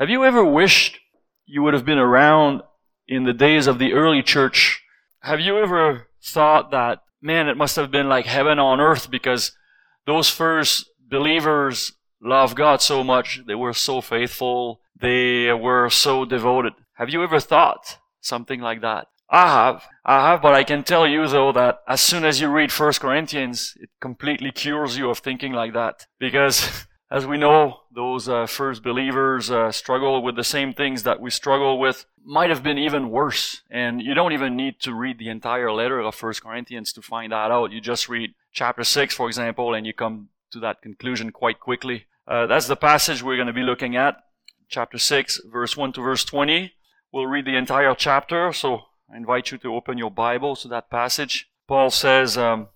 Have you ever wished you would have been around in the days of the early church? Have you ever thought that, man, it must have been like heaven on earth because those first believers loved God so much, they were so faithful, they were so devoted. Have you ever thought something like that? I have, but I can tell you though that as soon as you read 1 Corinthians, it completely cures you of thinking like that. Because as we know, those first believers struggle with the same things that we struggle with. Might have been even worse. And you don't even need to read the entire letter of 1 Corinthians to find that out. You just read chapter 6, for example, and you come to that conclusion quite quickly. That's the passage we're going to be looking at. Chapter 6, verse 1 to verse 20. We'll read the entire chapter, so I invite you to open your Bibles to that passage. Paul says,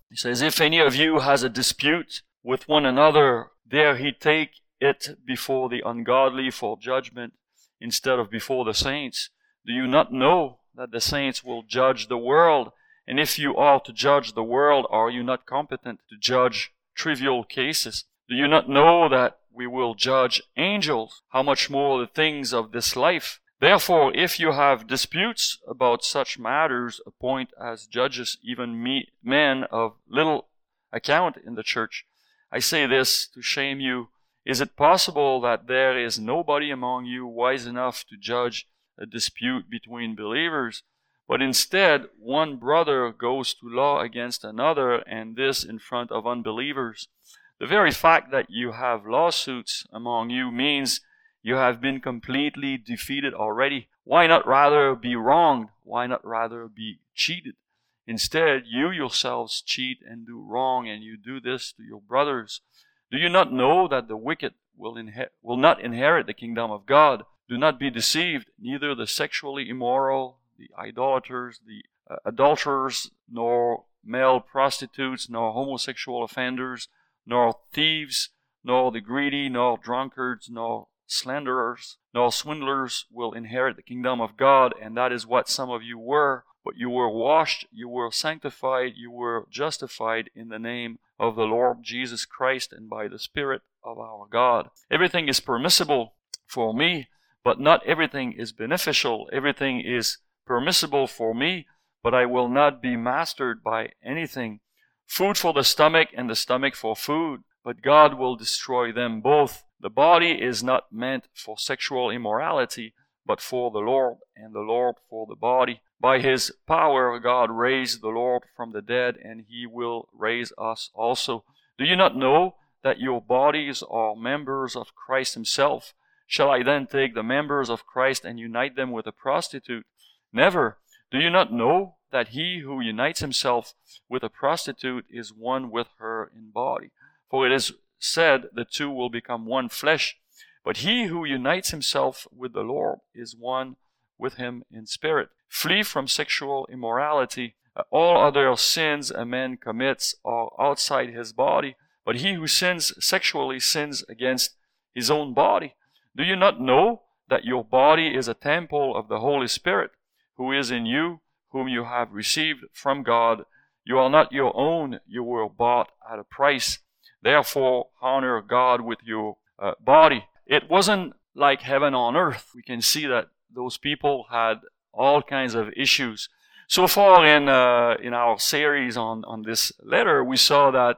if any of you has a dispute with one another, dare he take it before the ungodly for judgment instead of before the saints. Do you not know that the saints will judge the world? And if you are to judge the world, are you not competent to judge trivial cases? Do you not know that we will judge angels? How much more the things of this life? Therefore, if you have disputes about such matters, appoint as judges even men of little account in the church. I say this to shame you. Is it possible that there is nobody among you wise enough to judge a dispute between believers? But instead, one brother goes to law against another, and this in front of unbelievers. The very fact that you have lawsuits among you means you have been completely defeated already. Why not rather be wronged? Why not rather be cheated? Instead, you yourselves cheat and do wrong, and you do this to your brothers. Do you not know that the wicked will not inherit the kingdom of God? Do not be deceived. Neither the sexually immoral, the idolaters, the adulterers, nor male prostitutes, nor homosexual offenders, nor thieves, nor the greedy, nor drunkards, nor slanderers, nor swindlers will inherit the kingdom of God. And that is what some of you were. But you were washed, you were sanctified, you were justified in the name of the Lord Jesus Christ and by the Spirit of our God. Everything is permissible for me, but not everything is beneficial. Everything is permissible for me, but I will not be mastered by anything. Food for the stomach and the stomach for food, but God will destroy them both. The body is not meant for sexual immorality, but for the Lord, and the Lord for the body. By His power, God raised the Lord from the dead, and He will raise us also. Do you not know that your bodies are members of Christ Himself? Shall I then take the members of Christ and unite them with a prostitute? Never. Do you not know that he who unites himself with a prostitute is one with her in body? For it is said, the two will become one flesh. But he who unites himself with the Lord is one with Him in spirit. Flee from sexual immorality. All other sins a man commits are outside his body, but he who sins sexually sins against his own body. Do you not know that your body is a temple of the Holy Spirit, who is in you, whom you have received from God? You are not your own, you were bought at a price. Therefore, honor God with your body. It wasn't like heaven on earth. We can see that those people had all kinds of issues. So far in our series on this letter, we saw that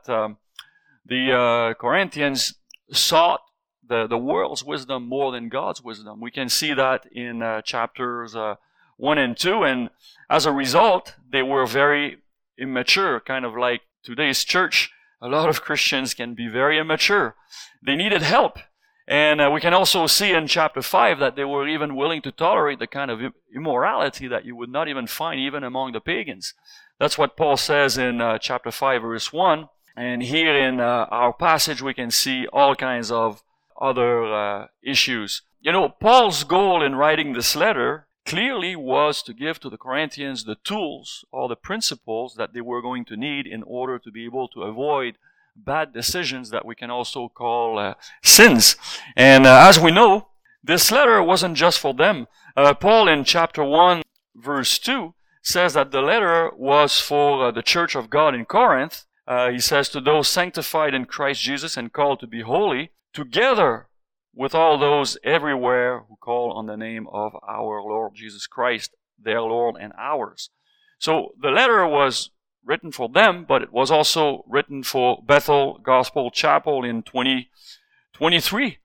the Corinthians sought the world's wisdom more than God's wisdom. We can see that in chapters 1 and 2, and as a result, they were very immature, kind of like today's church. A lot of Christians can be very immature. They needed help. And we can also see in chapter 5 that they were even willing to tolerate the kind of immorality that you would not even find even among the pagans. That's what Paul says in chapter 5, verse 1. And here in our passage, we can see all kinds of other issues. You know, Paul's goal in writing this letter clearly was to give to the Corinthians the tools or the principles that they were going to need in order to be able to avoid bad decisions that we can also call sins. And as we know, this letter wasn't just for them. Paul in chapter 1, verse 2 says that the letter was for the church of God in Corinth. He says, to those sanctified in Christ Jesus and called to be holy, together with all those everywhere who call on the name of our Lord Jesus Christ, their Lord and ours. So the letter was written for them, but it was also written for Bethel Gospel Chapel in 2023.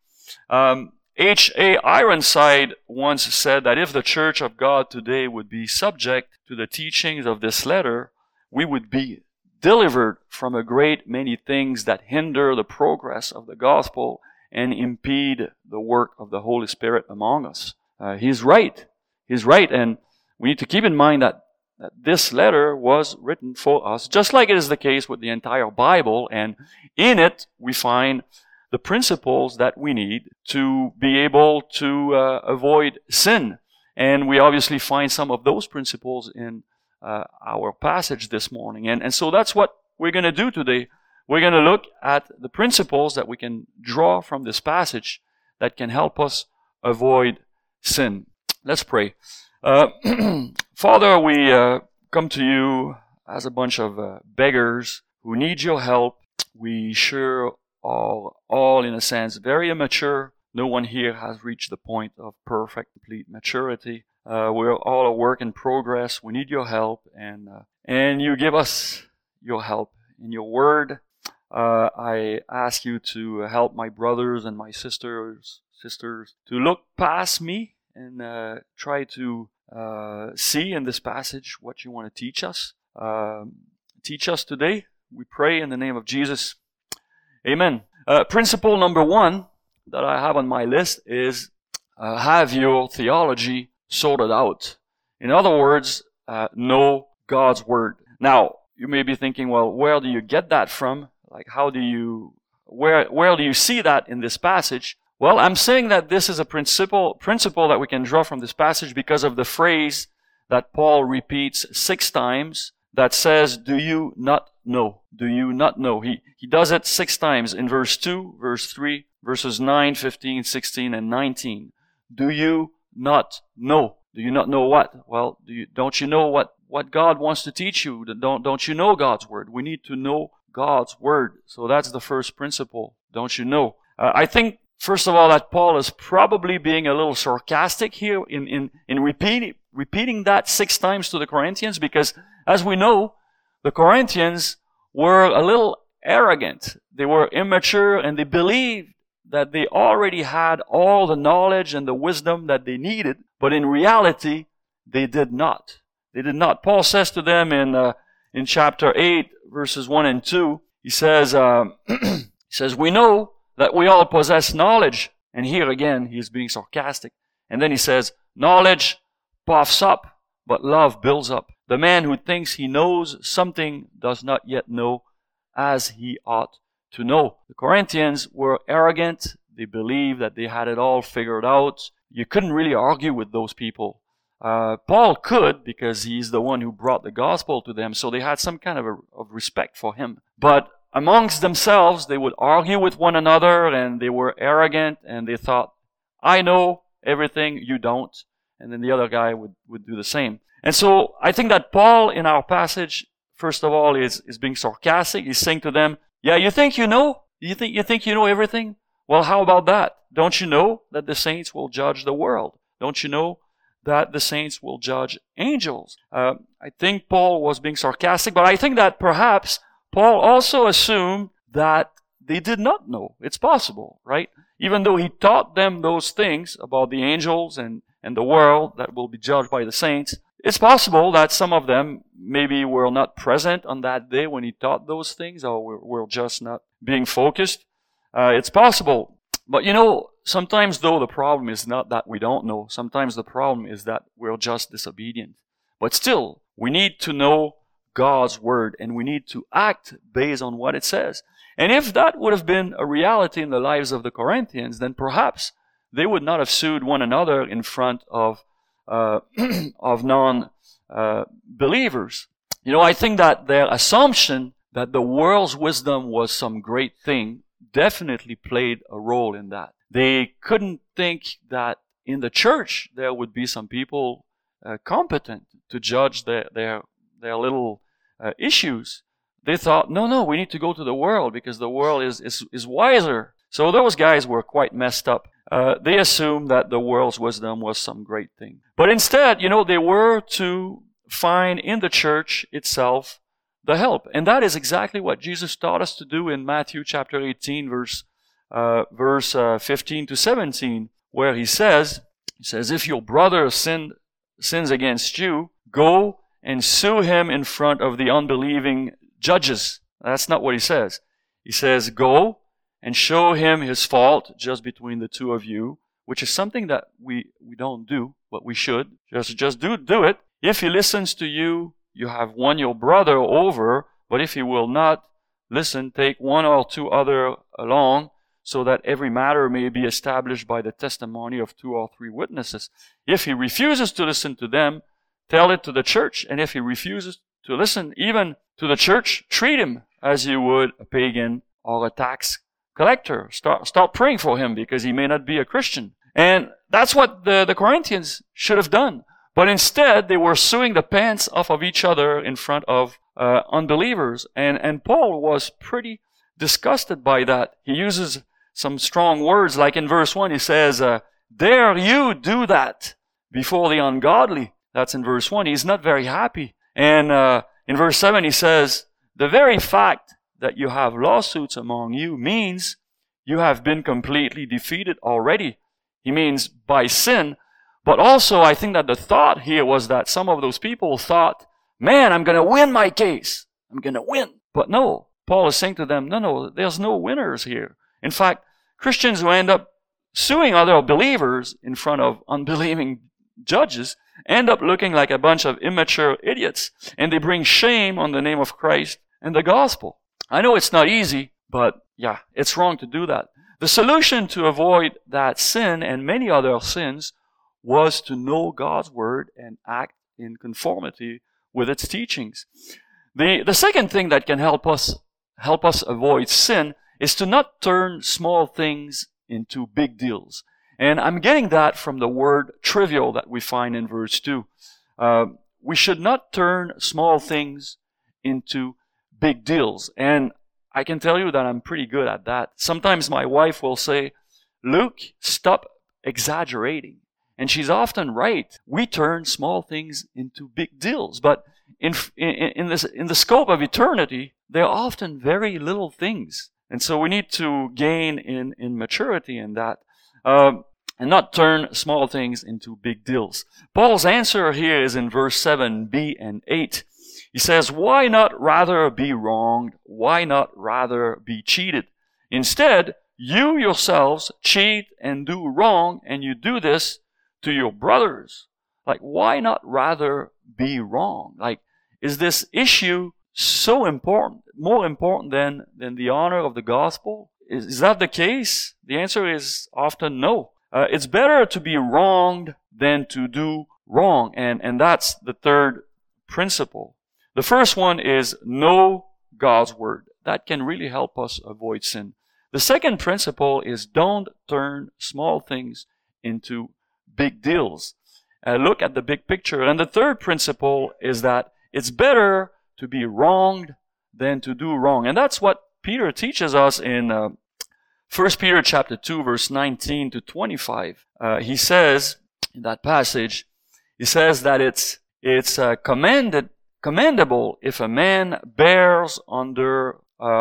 H.A. Ironside once said that if the Church of God today would be subject to the teachings of this letter, we would be delivered from a great many things that hinder the progress of the gospel and impede the work of the Holy Spirit among us. He's right. He's right. And we need to keep in mind that this letter was written for us, just like it is the case with the entire Bible. And in it, we find the principles that we need to be able to avoid sin. And we obviously find some of those principles in our passage this morning. And so that's what we're going to do today. We're going to look at the principles that we can draw from this passage that can help us avoid sin. Let's pray. Father, we come to you as a bunch of beggars who need your help. We sure all in a sense very immature. No one here has reached the point of perfect, complete maturity. We're all a work in progress. We need your help, and you give us your help in your word. I ask you to help my brothers and my sisters to look past me and try to see in this passage what you want to teach us. Teach us today. We pray in the name of Jesus. Amen. Principle number 1 that I have on my list is have your theology sorted out. In other words, know God's Word. Now, you may be thinking, well, where do you get that from? Like, where do you see that in this passage? Well, I'm saying that this is a principle that we can draw from this passage because of the phrase that Paul repeats 6 times that says, do you not know? Do you not know? He does it 6 times in verse 2, verse 3, verses 9, 15, 16, and 19. Do you not know? Do you not know what? Well, don't you know what God wants to teach you? Don't you know God's Word? We need to know God's Word. So that's the first principle. Don't you know? I think, first of all, that Paul is probably being a little sarcastic here in repeating that 6 times to the Corinthians, because as we know, the Corinthians were a little arrogant. They were immature, and they believed that they already had all the knowledge and the wisdom that they needed, but in reality, they did not. They did not. Paul says to them in chapter 8, verses 1 and 2, he says, we know that we all possess knowledge. And here again, he's being sarcastic. And then he says, knowledge puffs up, but love builds up. The man who thinks he knows something does not yet know as he ought to know. The Corinthians were arrogant. They believed that they had it all figured out. You couldn't really argue with those people. Paul could, because he's the one who brought the gospel to them, so they had some kind of respect for him. But amongst themselves, they would argue with one another, and they were arrogant, and they thought, I know everything, you don't. And then the other guy would do the same. And so I think that Paul, in our passage, first of all, is being sarcastic. He's saying to them, yeah, you think you know? You think you know everything? Well, how about that? Don't you know that the saints will judge the world? Don't you know that the saints will judge angels? I think Paul was being sarcastic, but I think that perhaps Paul also assumed that they did not know. It's possible, right? Even though he taught them those things about the angels and the world that will be judged by the saints, it's possible that some of them maybe were not present on that day when he taught those things, or were just not being focused. It's possible. But sometimes though the problem is not that we don't know. Sometimes the problem is that we're just disobedient. But still, we need to know God's Word, and we need to act based on what it says. And if that would have been a reality in the lives of the Corinthians, then perhaps they would not have sued one another in front of non-believers. I think that their assumption that the world's wisdom was some great thing definitely played a role in that. They couldn't think that in the church there would be some people competent to judge their little issues. They thought, no, we need to go to the world because the world is wiser. So those guys were quite messed up. they assumed that the world's wisdom was some great thing. But instead, they were to find in the church itself the help. And that is exactly what Jesus taught us to do in Matthew chapter 18, verse 15 to 17, where he says, if your brother sins against you, go and sue him in front of the unbelieving judges. That's not what he says. He says, go and show him his fault just between the two of you, which is something that we don't do, but we should. Just do it. If he listens to you, you have won your brother over, but if he will not listen, take one or two other along, so that every matter may be established by the testimony of 2 or 3 witnesses. If he refuses to listen to them, tell it to the church, and if he refuses to listen even to the church, treat him as you would a pagan or a tax collector. Start praying for him because he may not be a Christian. And that's what the Corinthians should have done. But instead, they were suing the pants off of each other in front of unbelievers. And Paul was pretty disgusted by that. He uses some strong words, like in verse 1, he says, dare you do that before the ungodly? That's in verse 1. He's not very happy. And in verse 7, he says, the very fact that you have lawsuits among you means you have been completely defeated already. He means by sin. But also, I think that the thought here was that some of those people thought, man, I'm going to win my case. I'm going to win. But no, Paul is saying to them, no, there's no winners here. In fact, Christians who end up suing other believers in front of unbelieving judges end up looking like a bunch of immature idiots, and they bring shame on the name of Christ and the gospel. I know it's not easy, but yeah, it's wrong to do that. The solution to avoid that sin and many other sins was to know God's word and act in conformity with its teachings. The second thing that can help us avoid sin is to not turn small things into big deals. And I'm getting that from the word trivial that we find in verse 2. We should not turn small things into big deals. And I can tell you that I'm pretty good at that. Sometimes my wife will say, Luke, stop exaggerating. And she's often right. We turn small things into big deals. But in the scope of eternity, they're often very little things. And so we need to gain in maturity in that. And not turn small things into big deals. Paul's answer here is in verse 7b and 8. He says, why not rather be wronged? Why not rather be cheated? Instead, you yourselves cheat and do wrong, and you do this to your brothers. Like, why not rather be wrong? Like, is this issue so important, more important than the honor of the gospel? Is that the case? The answer is often no. It's better to be wronged than to do wrong. And that's the third principle. The first one is know God's word. That can really help us avoid sin. The second principle is don't turn small things into big deals. Look at the big picture. And the third principle is that it's better to be wronged than to do wrong. And that's what Peter teaches us in 1 Peter chapter 2, verse 19 to 25. He says, in that passage, he says that it's commendable if a man bears up under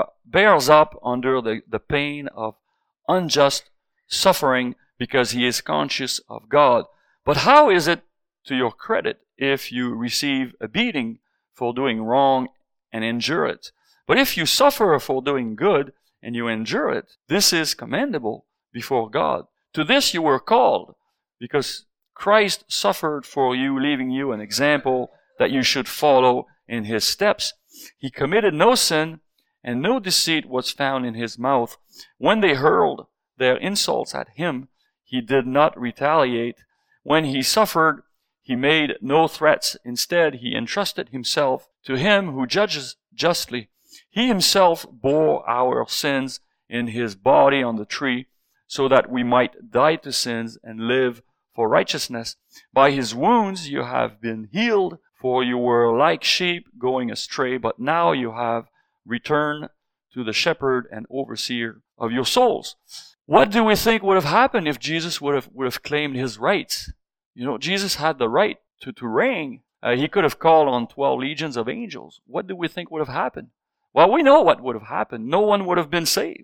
the pain of unjust suffering because he is conscious of God. But how is it to your credit if you receive a beating for doing wrong and endure it? But if you suffer for doing good and you endure it, this is commendable before God. To this you were called, because Christ suffered for you, leaving you an example that you should follow in his steps. He committed no sin, and no deceit was found in his mouth. When they hurled their insults at him, he did not retaliate. When he suffered, he made no threats. Instead, he entrusted himself to him who judges justly. He himself bore our sins in his body on the tree, so that we might die to sins and live for righteousness. By his wounds you have been healed, for you were like sheep going astray, but now you have returned to the shepherd and overseer of your souls. What do we think would have happened if Jesus would have claimed his rights? Jesus had the right to reign. He could have called on 12 legions of angels. What do we think would have happened? Well, we know what would have happened. No one would have been saved.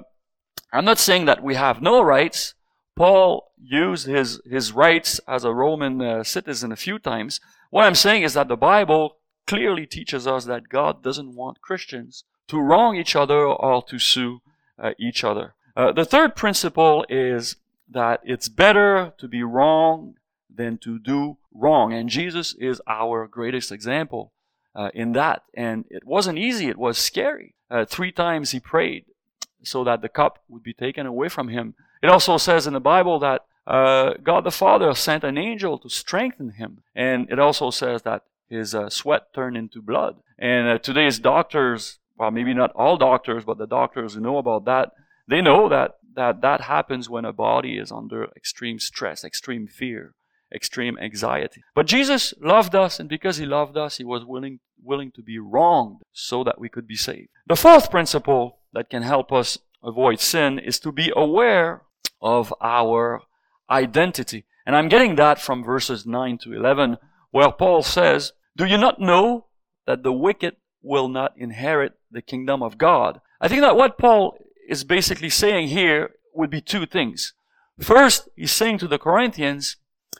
I'm not saying that we have no rights. Paul used his rights as a Roman citizen a few times. What I'm saying is that the Bible clearly teaches us that God doesn't want Christians to wrong each other or to sue each other. The third principle is that it's better to be wrong than to do wrong. And Jesus is our greatest example in that. And it wasn't easy. It was scary. 3 times he prayed so that the cup would be taken away from him. It also says in the Bible that God the Father sent an angel to strengthen him. And it also says that his sweat turned into blood. And today's doctors, well, maybe not all doctors, but the doctors who know about that, they know that happens when a body is under extreme stress, extreme fear, extreme anxiety. But Jesus loved us, and because he loved us, he was willing to be wronged so that we could be saved. The fourth principle that can help us avoid sin is to be aware of our identity. And I'm getting that from verses 9 to 11, where Paul says, "Do you not know that the wicked will not inherit the kingdom of God?" I think that what Paul is basically saying here would be 2 things. First, he's saying to the Corinthians,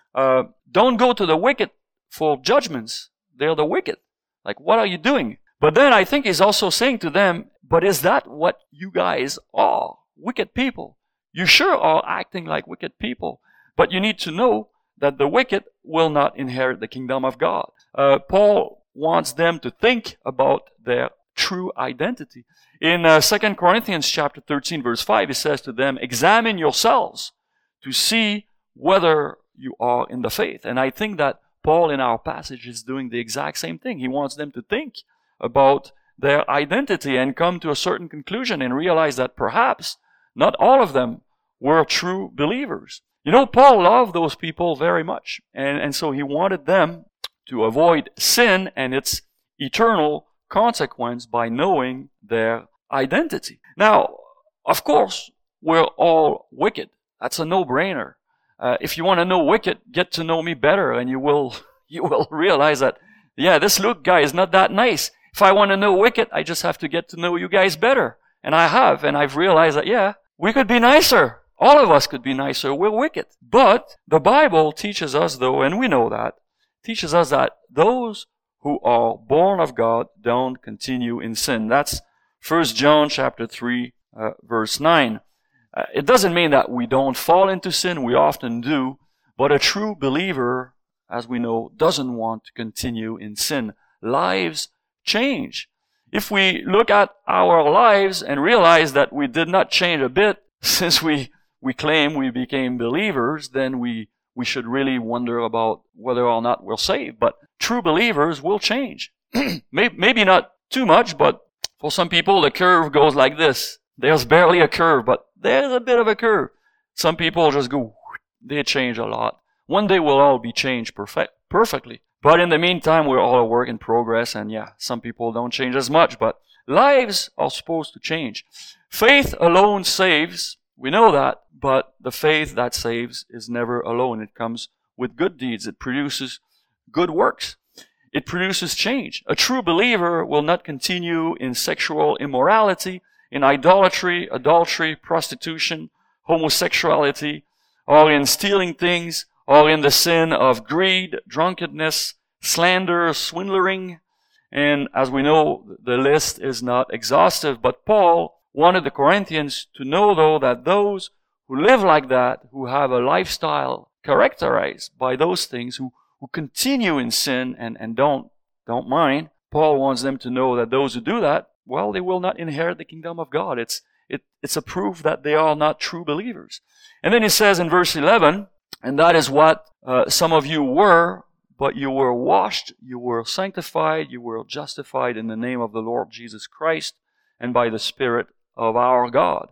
don't go to the wicked for judgments. They're the wicked. Like, what are you doing? But then I think he's also saying to them, but is that what you guys are? Wicked people. You sure are acting like wicked people. But you need to know that the wicked will not inherit the kingdom of God. Paul wants them to think about their true identity. In 2 Corinthians chapter 13, verse 5, he says to them, "Examine yourselves to see whether you are in the faith." And I think that Paul in our passage is doing the exact same thing. He wants them to think about their identity and come to a certain conclusion and realize that perhaps not all of them were true believers. Paul loved those people very much. And so he wanted them to avoid sin and its eternal consequence by knowing their identity. Now, of course, we're all wicked. That's a no-brainer. If you want to know wicked, get to know me better, and you will realize that, yeah, this Luke guy is not that nice. If I want to know wicked, I just have to get to know you guys better. And I have, and I've realized that, yeah, we could be nicer. All of us could be nicer. We're wicked. But the Bible teaches us, though, and we know that, teaches us that those who are born of God don't continue in sin. That's 1 John chapter 3, verse 9. It doesn't mean that we don't fall into sin. We often do. But a true believer, as we know, doesn't want to continue in sin. Lives change. If we look at our lives and realize that we did not change a bit since we claim we became believers, then we should really wonder about whether or not we're saved. But true believers will change. Maybe not too much, but for some people the curve goes like this. There's barely a curve, but there's a bit of a curve. Some people just go, they change a lot. One day we'll all be changed perfectly. But in the meantime, we're all a work in progress, and yeah, some people don't change as much, but lives are supposed to change. Faith alone saves, we know that, but the faith that saves is never alone. It comes with good deeds. It produces good works. It produces change. A true believer will not continue in sexual immorality, in idolatry, adultery, prostitution, homosexuality, or in stealing things, or in the sin of greed, drunkenness, slander, swindling. And as we know, the list is not exhaustive, but Paul wanted the Corinthians to know, though, that those who live like that, who have a lifestyle characterized by those things, who continue in sin and don't mind, Paul wants them to know that those who do that, well, they will not inherit the kingdom of God. It's a proof that they are not true believers. And then he says in verse 11, and that is what some of you were, but you were washed, you were sanctified, you were justified in the name of the Lord Jesus Christ and by the Spirit of our God.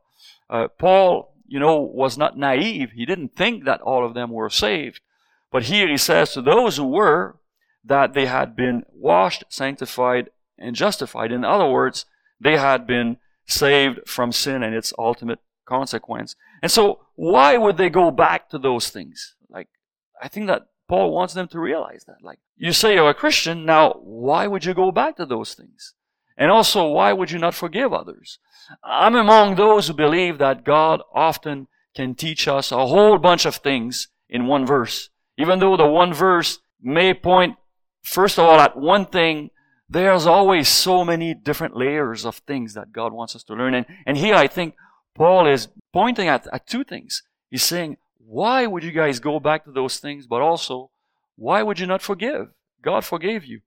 Paul, was not naive. He didn't think that all of them were saved. But here he says to those who were, that they had been washed, sanctified, and justified. In other words, they had been saved from sin and its ultimate consequence. And so why would they go back to those things? Like, I think that Paul wants them to realize that. Like, you say you're a Christian, now why would you go back to those things? And also, why would you not forgive others? I'm among those who believe that God often can teach us a whole bunch of things in one verse. Even though the one verse may point, first of all, at one thing, there's always so many different layers of things that God wants us to learn. And here I think Paul is pointing at two things. He's saying, why would you guys go back to those things? But also, why would you not forgive? God forgave you.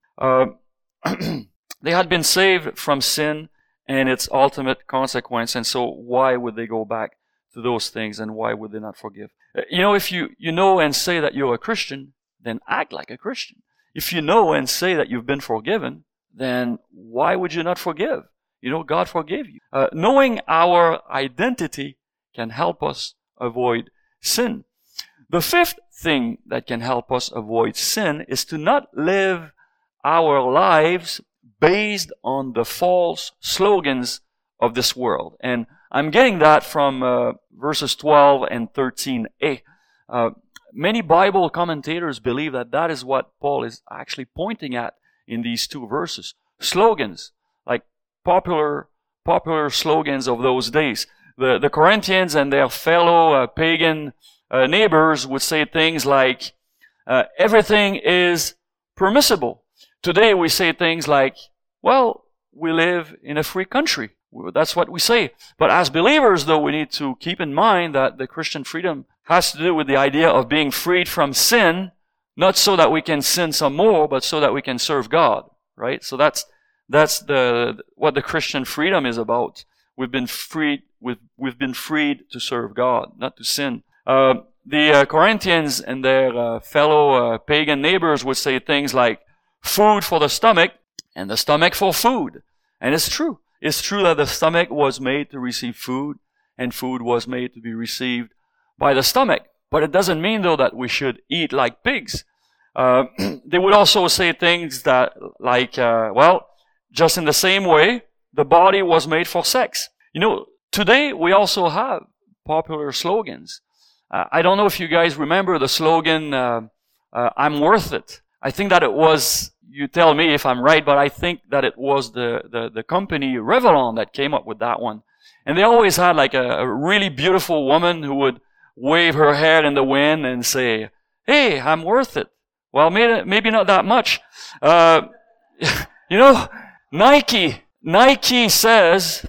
They had been saved from sin and its ultimate consequence. And so why would they go back to those things, and why would they not forgive? If you know and say that you're a Christian, then act like a Christian. If you know and say that you've been forgiven, then why would you not forgive? God forgave you. Knowing our identity can help us avoid sin. The fifth thing that can help us avoid sin is to not live our lives based on the false slogans of this world. And I'm getting that from verses 12 and 13a. Many Bible commentators believe that is what Paul is actually pointing at in these two verses. Slogans, like popular slogans of those days. The Corinthians and their fellow pagan neighbors would say things like, everything is permissible. Today we say things like, well, we live in a free country. That's what we say. But as believers, though, we need to keep in mind that the Christian freedom has to do with the idea of being freed from sin, not so that we can sin some more, but so that we can serve God, right? So that's what the Christian freedom is about. We've been freed to serve God, not to sin. The Corinthians and their fellow pagan neighbors would say things like, food for the stomach and the stomach for food. And it's true. It's true that the stomach was made to receive food, and food was made to be received by the stomach. But it doesn't mean, though, that we should eat like pigs. They would also say things that, like, just in the same way, the body was made for sex. Today we also have popular slogans. I don't know if you guys remember the slogan, I'm worth it. I think that it was, you tell me if I'm right, but I think that it was the company Revlon that came up with that one. And they always had like a really beautiful woman who would wave her hair in the wind and say, hey, I'm worth it. Well, maybe not that much. Nike says,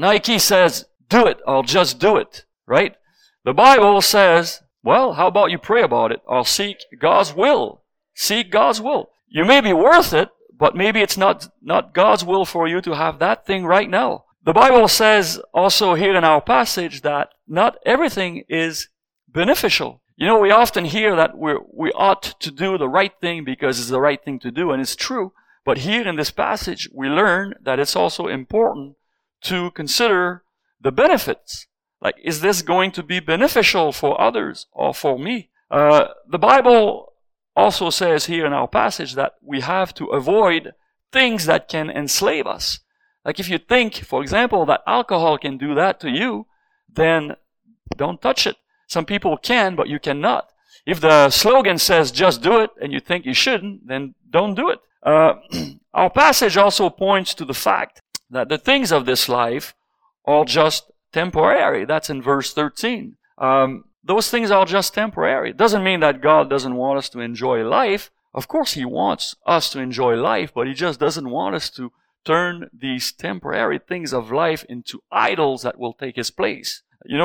do it, or just do it, right? The Bible says, well, how about you pray about it, or seek God's will? Seek God's will. You may be worth it, but maybe it's not God's will for you to have that thing right now. The Bible says also here in our passage that not everything is beneficial. We often hear that we ought to do the right thing because it's the right thing to do, and it's true. But here in this passage, we learn that it's also important to consider the benefits. Like, is this going to be beneficial for others or for me? The Bible also says here in our passage that we have to avoid things that can enslave us. Like if you think, for example, that alcohol can do that to you, then don't touch it. Some people can, but you cannot. If the slogan says just do it and you think you shouldn't, then don't do it. Our passage also points to the fact that the things of this life are just temporary. That's in verse 13. Those things are just temporary. It doesn't mean that God doesn't want us to enjoy life. Of course He wants us to enjoy life, but He just doesn't want us to turn these temporary things of life into idols that will take His place.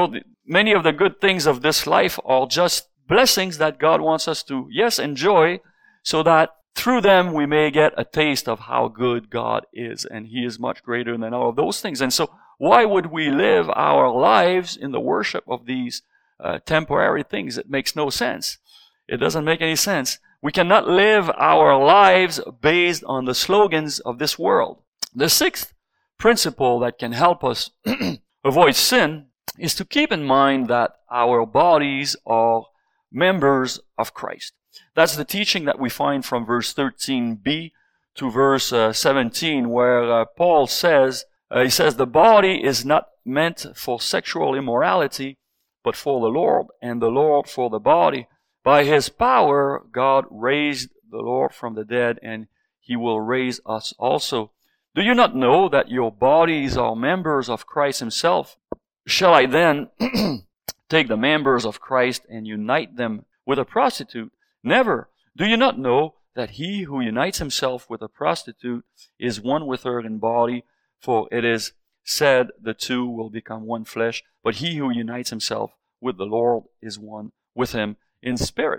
Many of the good things of this life are just blessings that God wants us to, yes, enjoy, so that through them we may get a taste of how good God is, and He is much greater than all of those things. And so why would we live our lives in the worship of these temporary things? It makes no sense. It doesn't make any sense. We cannot live our lives based on the slogans of this world. The sixth principle that can help us avoid sin is to keep in mind that our bodies are members of Christ. That's the teaching that we find from verse 13b to verse 17, where Paul says, he says, the body is not meant for sexual immorality, but for the Lord, and the Lord for the body. By His power, God raised the Lord from the dead, and He will raise us also. Do you not know that your bodies are members of Christ Himself? Shall I then take the members of Christ and unite them with a prostitute? Never. Do you not know that he who unites himself with a prostitute is one with her in body? For it is said, the two will become one flesh. But he who unites himself with the Lord is one with Him in spirit.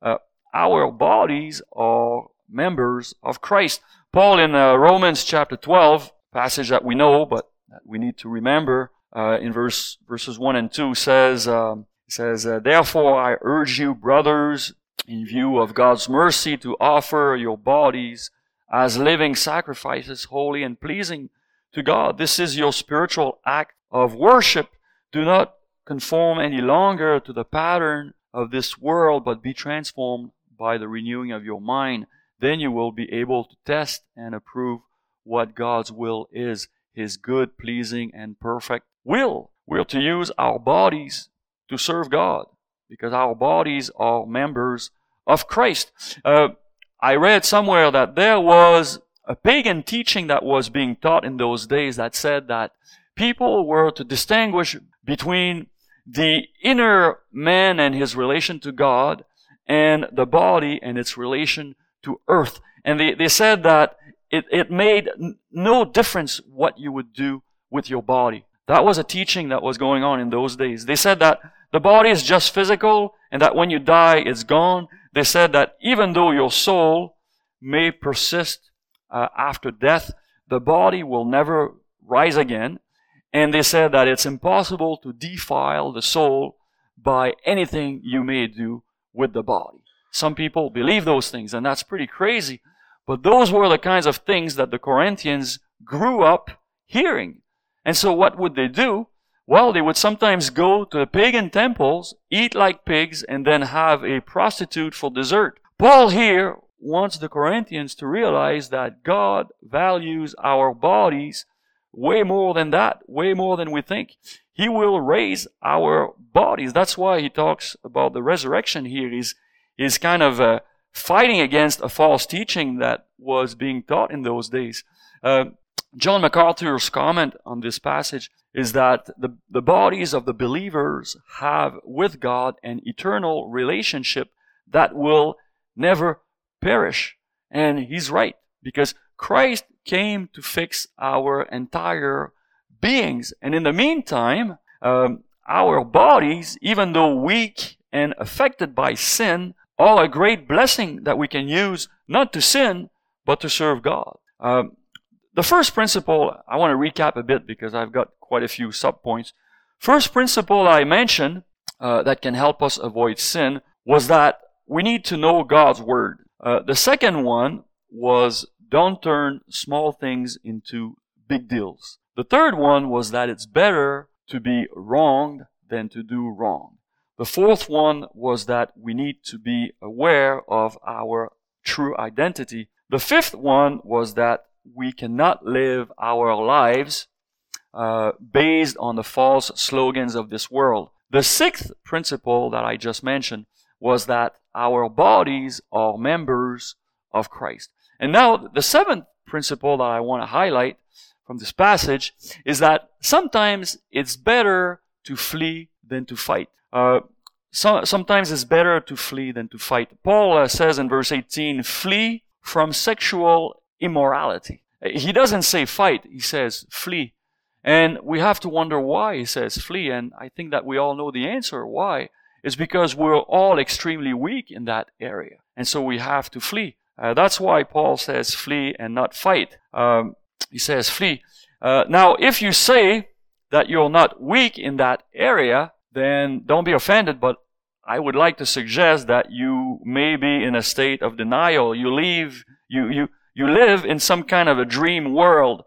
Our bodies are members of Christ. Paul in Romans chapter 12, passage that we know, but that we need to remember, in verses 1 and 2 says, Therefore I urge you, brothers, in view of God's mercy, to offer your bodies as living sacrifices, holy and pleasing to God. This is your spiritual act of worship. Do not conform any longer to the pattern of this world, but be transformed by the renewing of your mind. Then you will be able to test and approve what God's will is, His good, pleasing, and perfect will. We are to use our bodies to serve God, because our bodies are members of Christ. I read somewhere that there was a pagan teaching that was being taught in those days that said that people were to distinguish between the inner man and his relation to God and the body and its relation to earth. And they said that it made no difference what you would do with your body. That was a teaching that was going on in those days. They said that the body is just physical and that when you die, it's gone. They said that even though your soul may persist after death, the body will never rise again. And they said that it's impossible to defile the soul by anything you may do with the body. Some people believe those things, and that's pretty crazy. But those were the kinds of things that the Corinthians grew up hearing. And so what would they do? Well, they would sometimes go to the pagan temples, eat like pigs, and then have a prostitute for dessert. Paul here wants the Corinthians to realize that God values our bodies way more than that, way more than we think. He will raise our bodies. That's why he talks about the resurrection here. He's kind of fighting against a false teaching that was being taught in those days. John MacArthur's comment on this passage is that the bodies of the believers have with God an eternal relationship that will never perish. And he's right, because Christ came to fix our entire beings. And in the meantime, our bodies, even though weak and affected by sin, are a great blessing that we can use not to sin, but to serve God. The first principle, I want to recap a bit because I've got quite a few sub-points. First principle I mentioned that can help us avoid sin was that we need to know God's Word. The second one was don't turn small things into big deals. The third one was that it's better to be wronged than to do wrong. The fourth one was that we need to be aware of our true identity. The fifth one was that we cannot live our lives based on the false slogans of this world. The sixth principle that I just mentioned was that our bodies are members of Christ. And now the seventh principle that I want to highlight from this passage is that sometimes it's better to flee than to fight. Sometimes it's better to flee than to fight. Paul says in verse 18, flee from sexual immorality. He doesn't say fight, he says flee. And we have to wonder why he says flee, and I think that we all know the answer why. It's because we're all extremely weak in that area, and so we have to flee. That's why Paul says flee and not fight. He says flee. Now, if you say that you're not weak in that area, then don't be offended, but I would like to suggest that you may be in a state of denial. You live in some kind of a dream world.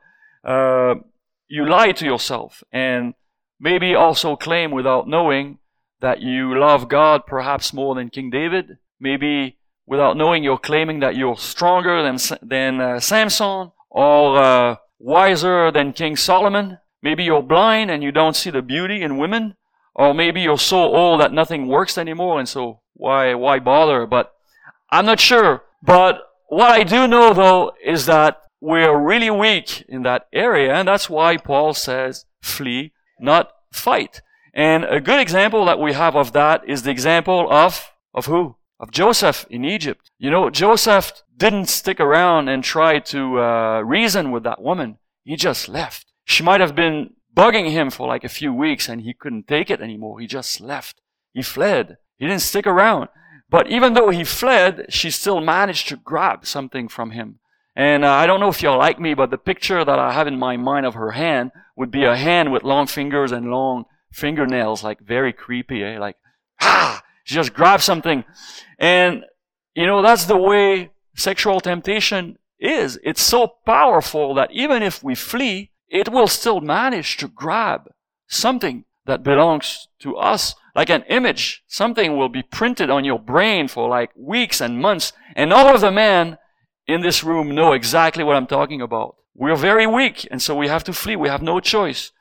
You lie to yourself and maybe also claim without knowing that you love God perhaps more than King David. Maybe without knowing you're claiming that you're stronger than Samson or wiser than King Solomon. Maybe you're blind and you don't see the beauty in women. Or maybe you're so old that nothing works anymore, and so why bother? But I'm not sure. But what I do know, though, is that we're really weak in that area, and that's why Paul says, flee, not fight. And a good example that we have of that is the example of who? Of Joseph in Egypt. You know, Joseph didn't stick around and try to reason with that woman. He just left. She might have been bugging him for like a few weeks and he couldn't take it anymore. He just left. He fled. He didn't stick around. But even though he fled, she still managed to grab something from him. And I don't know if you're like me, but the picture that I have in my mind of her hand would be a hand with long fingers and long fingernails, like very creepy, eh? Like, she just grabbed something. And, you know, that's the way sexual temptation is. It's so powerful that even if we flee, it will still manage to grab something that belongs to us. Like an image, something will be printed on your brain for like weeks and months. And all of the men in this room know exactly what I'm talking about. We're very weak, and so we have to flee. We have no choice.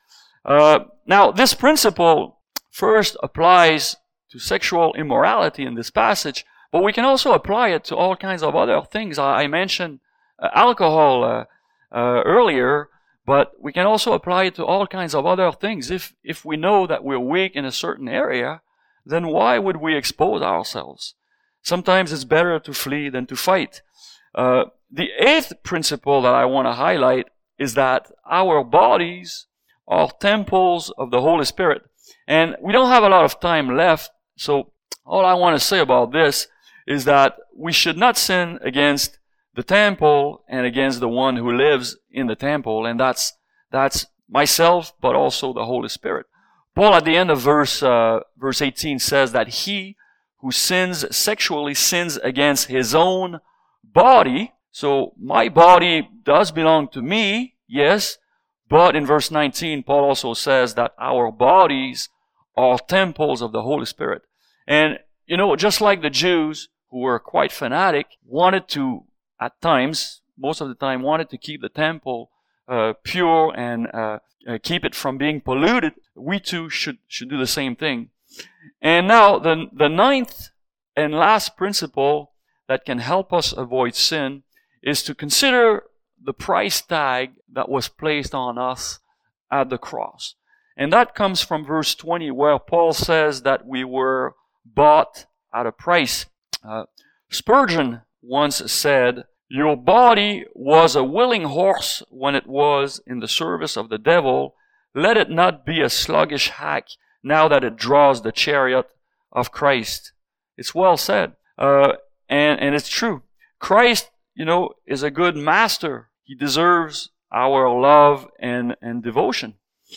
Now, this principle first applies to sexual immorality in this passage, but we can also apply it to all kinds of other things. I mentioned alcohol earlier, but we can also apply it to all kinds of other things. If we know that we're weak in a certain area, then why would we expose ourselves? Sometimes it's better to flee than to fight. The eighth principle that I want to highlight is that our bodies are temples of the Holy Spirit. And we don't have a lot of time left, so all I want to say about this is that we should not sin against the temple and against the one who lives in the temple, and that's myself, but also the Holy Spirit. Paul at the end of verse 18 says that he who sins sexually sins against his own body. So my body does belong to me, yes, but in verse 19, Paul also says that our bodies are temples of the Holy Spirit. And, you know, just like the Jews, who were quite fanatic, wanted to, at times, most of the time, wanted to keep the temple pure and keep it from being polluted, we too should do the same thing. And now, the ninth and last principle that can help us avoid sin is to consider the price tag that was placed on us at the cross. And that comes from verse 20, where Paul says that we were bought at a price. Spurgeon once said, "Your body was a willing horse when it was in the service of the devil. Let it not be a sluggish hack now that it draws the chariot of Christ." It's well said. And it's true. Christ, you know, is a good master. He deserves our love and devotion.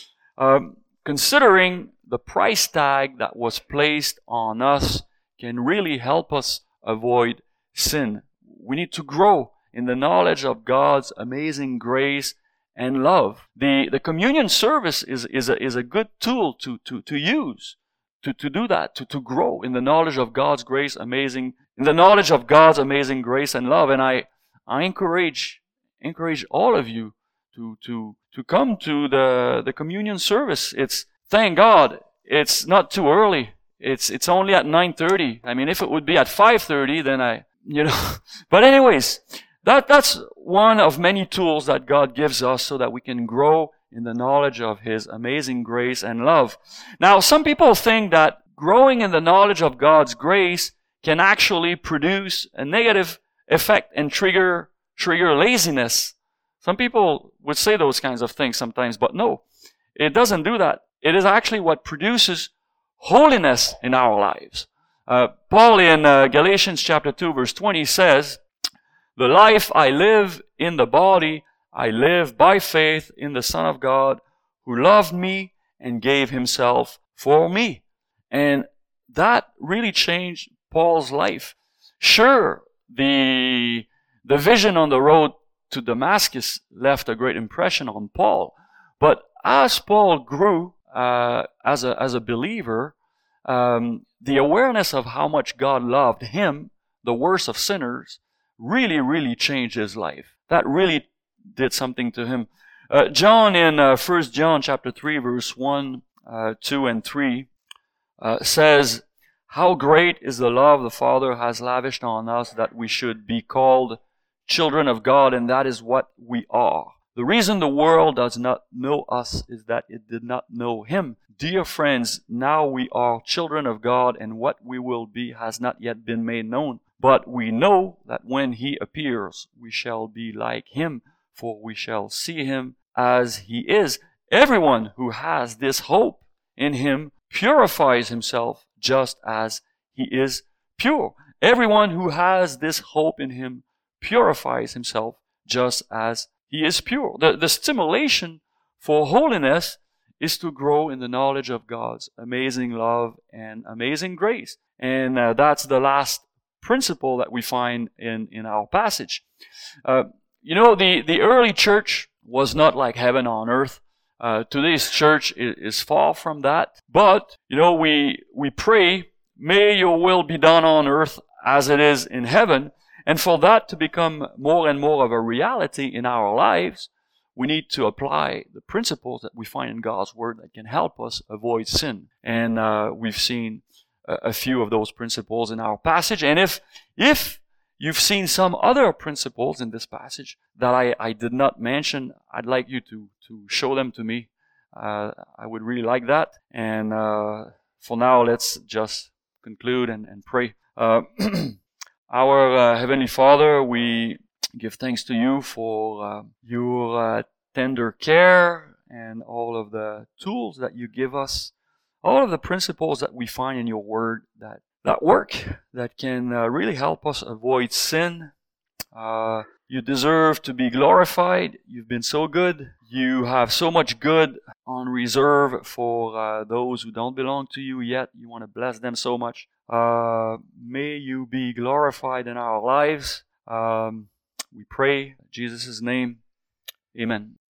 Considering the price tag that was placed on us can really help us avoid sin. We need to grow in the knowledge of God's amazing grace and love. The communion service is a good tool to use to do that, to grow in the knowledge of God's grace, in the knowledge of God's amazing grace and love. And I encourage all of you to come to the communion service. Thank God, it's not too early. It's only at 9:30. I mean, if it would be at 5:30, then but anyways, that's one of many tools that God gives us so that we can grow in the knowledge of His amazing grace and love. Now, some people think that growing in the knowledge of God's grace can actually produce a negative effect and trigger laziness. Some people would say those kinds of things sometimes, but no, it doesn't do that. It is actually what produces holiness in our lives. Paul in Galatians chapter 2 verse 20 says, "The life I live in the body, I live by faith in the Son of God, who loved me and gave Himself for me." And that really changed Paul's life. Sure, the vision on the road to Damascus left a great impression on Paul, but as Paul grew as a believer, the awareness of how much God loved him, the worst of sinners, really changed his life. That really did something to him. John in 1 John chapter 3, verse 1, 2, and 3 says, "How great is the love the Father has lavished on us that we should be called children of God, and that is what we are. The reason the world does not know us is that it did not know Him. Dear friends, now we are children of God, and what we will be has not yet been made known. But we know that when He appears, we shall be like Him, for we shall see Him as He is. Everyone who has this hope in Him purifies himself just as He is pure." Everyone who has this hope in Him purifies himself just as He is pure. The stimulation for holiness is to grow in the knowledge of God's amazing love and amazing grace. And that's the last principle that we find in our passage. The early church was not like heaven on earth. Today's church is far from that. But, we pray, "May your will be done on earth as it is in heaven." And for that to become more and more of a reality in our lives, we need to apply the principles that we find in God's Word that can help us avoid sin. And we've seen a few of those principles in our passage. And if you've seen some other principles in this passage that I did not mention, I'd like you to show them to me. I would really like that. And for now, let's just conclude and pray. Our Heavenly Father, we give thanks to You for Your tender care and all of the tools that You give us, all of the principles that we find in Your Word that work, that can really help us avoid sin. You deserve to be glorified. You've been so good. You have so much good on reserve for those who don't belong to You yet. You want to bless them so much. May You be glorified in our lives. We pray in Jesus' name. Amen.